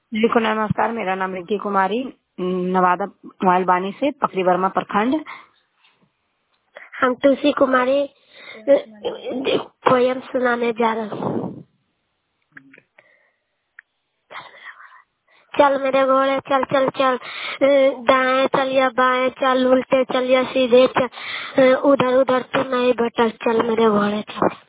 जी को नमस्कार। मेरा नाम रिंकी कुमारी, नवादा मोबाइल से पकड़ी वर्मा प्रखंड। हम तुलसी कुमारी पोयम सुनाने जा रहे हैं। चल मेरे घोड़े चल चल चल, दाएं चल या बाएं चल, उल्टे चल या सीधे चल, उधर उधर तू नहीं भटक, चल मेरे घोड़े चल।